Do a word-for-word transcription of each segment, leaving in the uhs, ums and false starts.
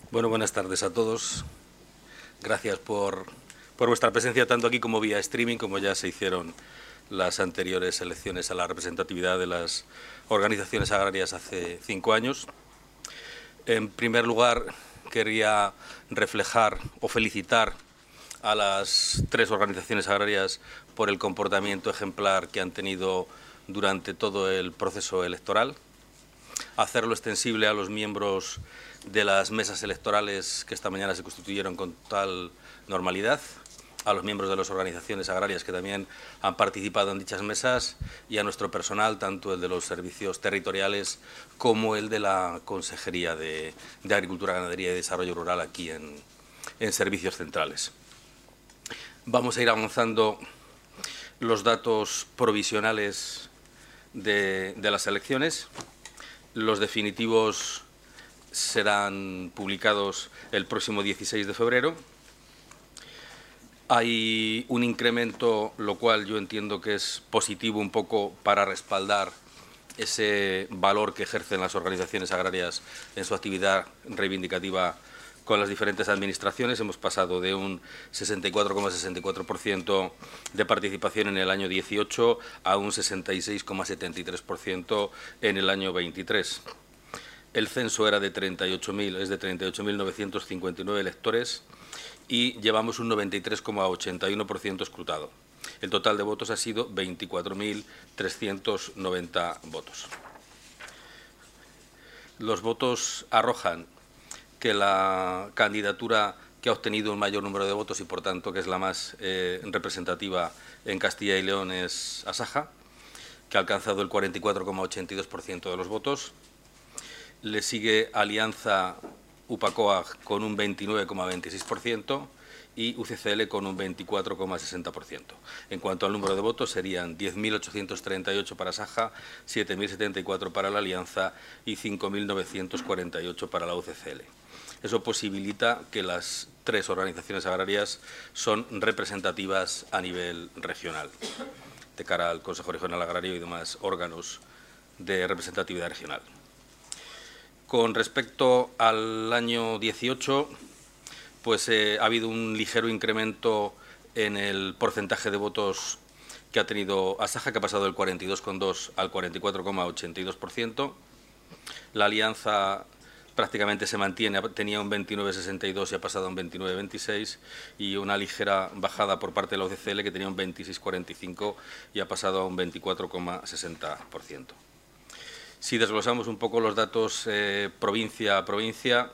Bueno, buenas tardes a todos. Gracias por, por vuestra presencia tanto aquí como vía streaming, como ya se hicieron las anteriores elecciones a la representatividad de las organizaciones agrarias hace cinco años. En primer lugar, quería reflejar o felicitar a las tres organizaciones agrarias por el comportamiento ejemplar que han tenido durante todo el proceso electoral, hacerlo extensible a los miembros de las mesas electorales que esta mañana se constituyeron con total normalidad, a los miembros de las organizaciones agrarias que también han participado en dichas mesas y a nuestro personal, tanto el de los servicios territoriales como el de la Consejería de, de Agricultura, Ganadería y Desarrollo Rural aquí en, en Servicios Centrales. Vamos a ir avanzando los datos provisionales de, de las elecciones. Los definitivos serán publicados el próximo dieciséis de febrero. Hay un incremento, lo cual yo entiendo que es positivo un poco para respaldar ese valor que ejercen las organizaciones agrarias en su actividad reivindicativa con las diferentes administraciones. Hemos pasado de un sesenta y cuatro coma sesenta y cuatro por ciento de participación en el año dieciocho a un sesenta y seis coma setenta y tres por ciento en el año veintitrés. El censo era de treinta y ocho mil, es de treinta y ocho mil novecientos cincuenta y nueve electores y llevamos un noventa y tres coma ochenta y uno por ciento escrutado. El total de votos ha sido veinticuatro mil trescientos noventa votos. Los votos arrojan que la candidatura que ha obtenido un mayor número de votos y, por tanto, que es la más eh, representativa en Castilla y León es Asaja, que ha alcanzado el cuarenta y cuatro coma ochenta y dos por ciento de los votos. Le sigue Alianza UPACOAG con un veintinueve coma veintiséis por ciento y U C C L con un veinticuatro coma sesenta por ciento. En cuanto al número de votos, serían diez mil ochocientos treinta y ocho para Asaja, siete mil setenta y cuatro para la Alianza y cinco mil novecientos cuarenta y ocho para la U C C L. Eso posibilita que las tres organizaciones agrarias son representativas a nivel regional, de cara al Consejo Regional Agrario y demás órganos de representatividad regional. Con respecto al año dieciocho, pues eh, ha habido un ligero incremento en el porcentaje de votos que ha tenido Asaja, que ha pasado del cuarenta y dos coma dos al cuarenta y cuatro coma ochenta y dos por ciento. La Alianza prácticamente se mantiene, tenía un veintinueve coma sesenta y dos y ha pasado a un veintinueve coma veintiséis, y una ligera bajada por parte de la U C C L, que tenía un veintiséis coma cuarenta y cinco y ha pasado a un veinticuatro coma sesenta por ciento. Si desglosamos un poco los datos eh, provincia a provincia,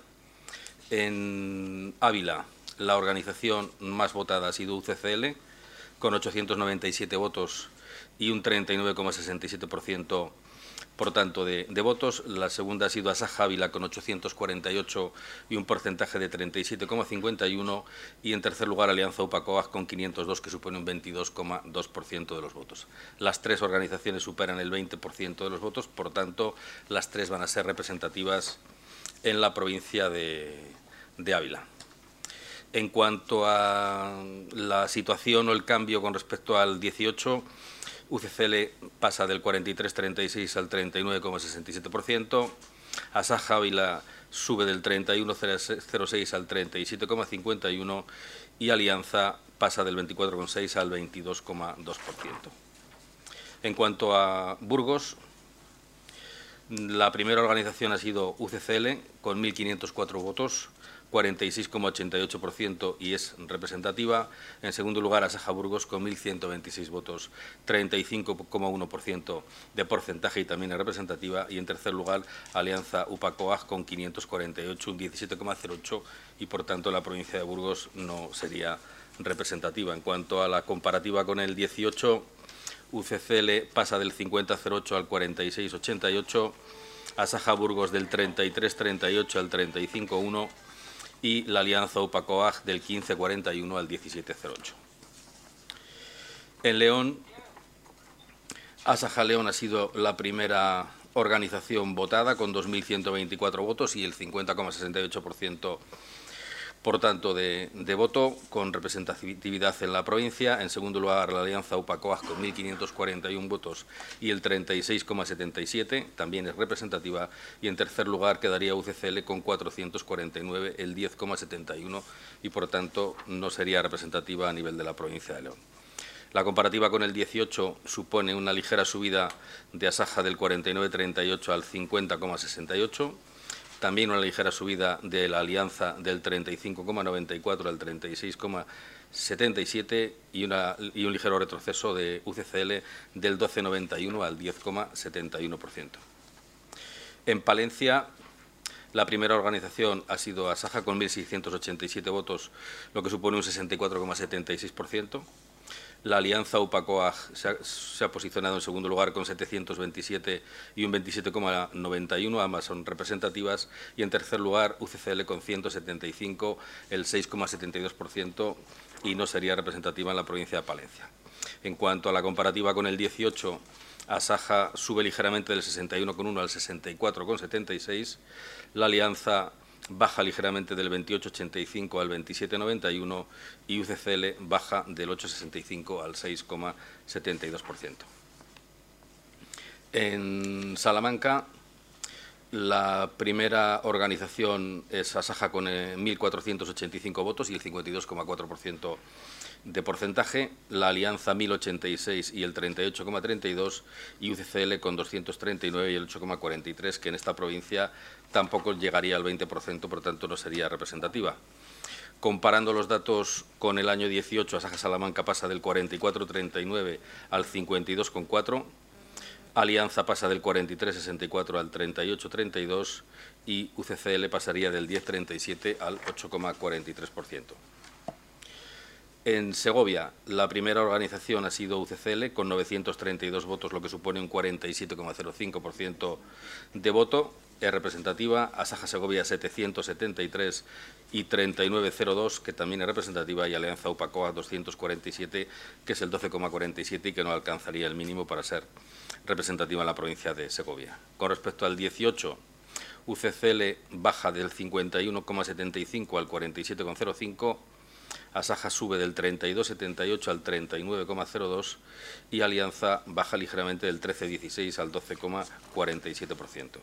en Ávila la organización más votada ha sido U C C L, con ochocientos noventa y siete votos y un treinta y nueve coma sesenta y siete por ciento, por tanto, de, de votos. La segunda ha sido Asaja Ávila, con ochocientos cuarenta y ocho y un porcentaje de treinta y siete coma cincuenta y uno, y en tercer lugar Alianza UPACOAG con quinientos dos, que supone un veintidós coma dos por ciento de los votos. Las tres organizaciones superan el veinte por ciento de los votos, por tanto, las tres van a ser representativas en la provincia de, de Ávila. En cuanto a la situación o el cambio con respecto al dieciocho, U C C L pasa del cuarenta y tres coma treinta y seis al treinta y nueve coma sesenta y siete por ciento, Asaja Ávila sube del treinta y uno coma cero seis al treinta y siete coma cincuenta y uno y Alianza pasa del veinticuatro coma seis al veintidós coma dos por ciento. En cuanto a Burgos, la primera organización ha sido U C C L con mil quinientos cuatro votos, cuarenta y seis coma ochenta y ocho por ciento, y es representativa. En segundo lugar, Asaja Burgos con mil ciento veintiséis votos, treinta y cinco coma uno por ciento de porcentaje, y también es representativa. Y en tercer lugar, Alianza UPACOAG con quinientos cuarenta y ocho, un diecisiete coma cero ocho, y por tanto la provincia de Burgos no sería representativa. En cuanto a la comparativa con el dieciocho, U C C L pasa del cincuenta coma cero ocho al cuarenta y seis coma ochenta y ocho, Asaja Burgos del treinta y tres coma treinta y ocho al treinta y cinco coma uno y la Alianza UPACOAG del quince coma cuarenta y uno al diecisiete coma cero ocho. En León, Asaja León ha sido la primera organización votada con dos mil ciento veinticuatro votos y el cincuenta coma sesenta y ocho por ciento Por tanto, de, de voto con representatividad en la provincia, en segundo lugar la Alianza UPA-COAG con mil quinientos cuarenta y uno votos y el treinta y seis coma setenta y siete, también es representativa, y en tercer lugar quedaría U C C L con cuatrocientos cuarenta y nueve, el diez coma setenta y uno, y por tanto no sería representativa a nivel de la provincia de León. La comparativa con el dieciocho supone una ligera subida de Asaja del cuarenta y nueve coma treinta y ocho al cincuenta coma sesenta y ocho, también una ligera subida de la Alianza del treinta y cinco coma noventa y cuatro al treinta y seis coma setenta y siete y, una, y un ligero retroceso de U C C L del doce coma noventa y uno al diez coma setenta y uno por ciento. En Palencia, la primera organización ha sido Asaja con mil seiscientos ochenta y siete votos, lo que supone un sesenta y cuatro coma setenta y seis por ciento. La Alianza UPA-COAG se ha, se ha posicionado en segundo lugar con setecientos veintisiete y un veintisiete coma noventa y uno, ambas son representativas, y en tercer lugar U C C L con ciento setenta y cinco, el seis coma setenta y dos por ciento, y no sería representativa en la provincia de Palencia. En cuanto a la comparativa con el dieciocho, Asaja sube ligeramente del sesenta y uno coma uno al sesenta y cuatro coma setenta y seis, la Alianza baja ligeramente del veintiocho coma ochenta y cinco al veintisiete coma noventa y uno y U C C L baja del ocho coma sesenta y cinco al seis coma setenta y dos por ciento. En Salamanca, la primera organización es Asaja con eh, mil cuatrocientos ochenta y cinco votos y el cincuenta y dos coma cuatro por ciento de porcentaje, la Alianza mil ochenta y seis y el treinta y ocho coma treinta y dos y U C C L con doscientos treinta y nueve y el ocho coma cuarenta y tres, que en esta provincia tampoco llegaría al veinte por ciento, por tanto no sería representativa. Comparando los datos con el año dieciocho, Asaja Salamanca pasa del cuarenta y cuatro coma treinta y nueve al cincuenta y dos coma cuatro, Alianza pasa del cuarenta y tres coma sesenta y cuatro al treinta y ocho coma treinta y dos y U C C L pasaría del diez coma treinta y siete al ocho coma cuarenta y tres por ciento. En Segovia, la primera organización ha sido U C C L con novecientos treinta y dos votos, lo que supone un cuarenta y siete coma cero cinco por ciento de voto. Es representativa. Asaja Segovia setecientos setenta y tres y treinta y nueve coma cero dos, que también es representativa, y Alianza UPA-COAG doscientos cuarenta y siete, que es el doce coma cuarenta y siete y que no alcanzaría el mínimo para ser representativa en la provincia de Segovia. Con respecto al dieciocho, U C C L baja del cincuenta y uno coma setenta y cinco al cuarenta y siete coma cero cinco, Asaja sube del treinta y dos coma setenta y ocho al treinta y nueve coma cero dos y Alianza baja ligeramente del trece coma dieciséis al doce coma cuarenta y siete por ciento.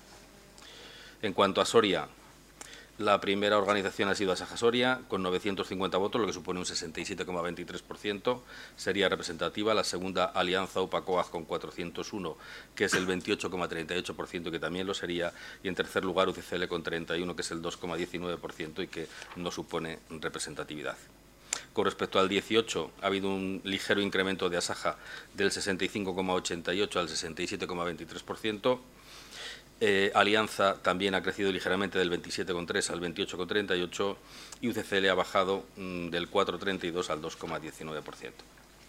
En cuanto a Soria, la primera organización ha sido Asaja Soria, con novecientos cincuenta votos, lo que supone un sesenta y siete coma veintitrés por ciento, sería representativa. La segunda, Alianza UPA-COAG, con cuatrocientos uno, que es el veintiocho coma treinta y ocho por ciento, que también lo sería, y en tercer lugar U C C L con treinta y uno, que es el dos coma diecinueve por ciento y que no supone representatividad. Con respecto al dieciocho, ha habido un ligero incremento de Asaja del sesenta y cinco coma ochenta y ocho al sesenta y siete coma veintitrés por ciento. Eh, Alianza también ha crecido ligeramente del veintisiete coma tres al veintiocho coma treinta y ocho y U C C L ha bajado mmm, del cuatro coma treinta y dos al dos coma diecinueve por ciento.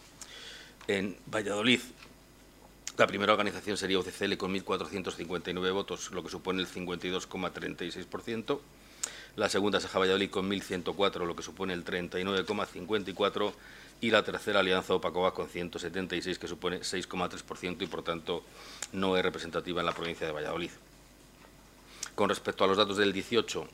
En Valladolid, la primera organización sería U C C L con mil cuatrocientos cincuenta y nueve votos, lo que supone el cincuenta y dos coma treinta y seis por ciento. La segunda, Asaja Valladolid, con mil ciento cuatro, lo que supone el treinta y nueve coma cincuenta y cuatro por ciento. Y la tercera, Alianza UPA-COAG, con ciento setenta y seis, que supone seis coma tres por ciento y, por tanto, no es representativa en la provincia de Valladolid. Con respecto a los datos del dieciocho,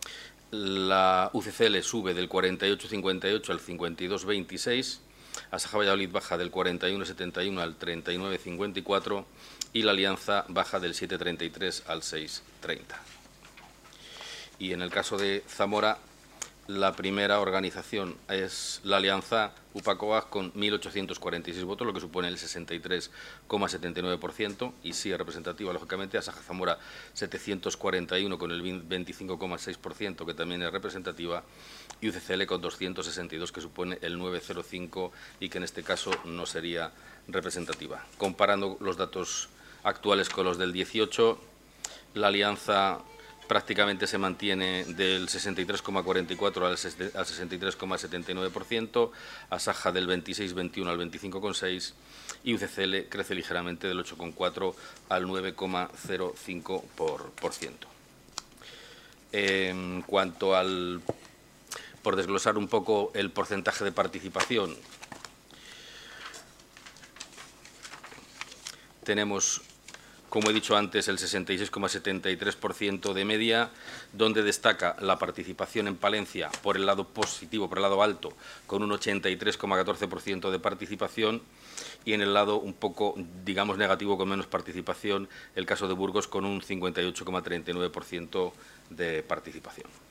la U C C L sube del cuarenta y ocho coma cincuenta y ocho al cincuenta y dos coma veintiséis, Asaja Valladolid baja del cuarenta y uno coma setenta y uno al treinta y nueve coma cincuenta y cuatro y la Alianza baja del siete coma treinta y tres al seis coma treinta. Y en el caso de Zamora, la primera organización es la Alianza UPA-COAG con mil ochocientos cuarenta y seis votos, lo que supone el sesenta y tres coma setenta y nueve por ciento, y sí es representativa, lógicamente. Asaja Zamora setecientos cuarenta y uno con el veinticinco coma seis por ciento, que también es representativa, y U C C L con doscientos sesenta y dos, que supone el nueve coma cero cinco y que en este caso no sería representativa. Comparando los datos actuales con los del dieciocho, la Alianza prácticamente se mantiene del sesenta y tres coma cuarenta y cuatro al sesenta y tres coma setenta y nueve por ciento, Asaja del veintiséis coma veintiuno al veinticinco coma seis y U C C L crece ligeramente del ocho coma cuatro al nueve coma cero cinco por ciento. En cuanto al, por desglosar un poco el porcentaje de participación, tenemos como he dicho antes, el sesenta y seis coma setenta y tres por ciento de media, donde destaca la participación en Palencia por el lado positivo, por el lado alto, con un ochenta y tres coma catorce por ciento de participación, y en el lado un poco, digamos, negativo, con menos participación, el caso de Burgos, con un cincuenta y ocho coma treinta y nueve por ciento de participación.